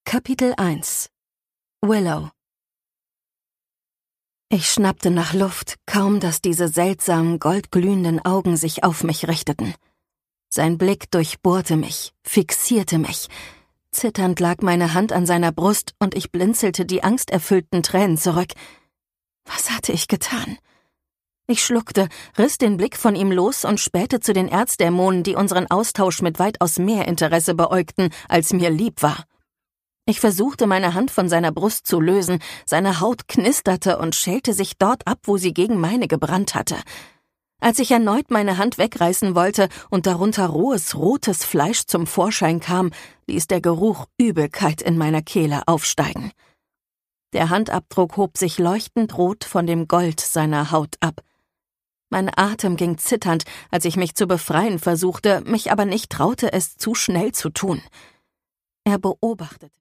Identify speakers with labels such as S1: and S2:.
S1: Kapitel 1 Willow. Ich schnappte nach Luft, kaum dass diese seltsamen, goldglühenden Augen sich auf mich richteten. Sein Blick durchbohrte mich, fixierte mich. Zitternd lag meine Hand an seiner Brust und ich blinzelte die angsterfüllten Tränen zurück. Was hatte ich getan? Ich schluckte, riss den Blick von ihm los und spähte zu den Erzdämonen, die unseren Austausch mit weitaus mehr Interesse beäugten, als mir lieb war. Ich versuchte, meine Hand von seiner Brust zu lösen, seine Haut knisterte und schälte sich dort ab, wo sie gegen meine gebrannt hatte. Als ich erneut meine Hand wegreißen wollte und darunter rohes, rotes Fleisch zum Vorschein kam, ließ der Geruch Übelkeit in meiner Kehle aufsteigen. Der Handabdruck hob sich leuchtend rot von dem Gold seiner Haut ab. Mein Atem ging zitternd, als ich mich zu befreien versuchte, mich aber nicht traute, es zu schnell zu tun. Er beobachtete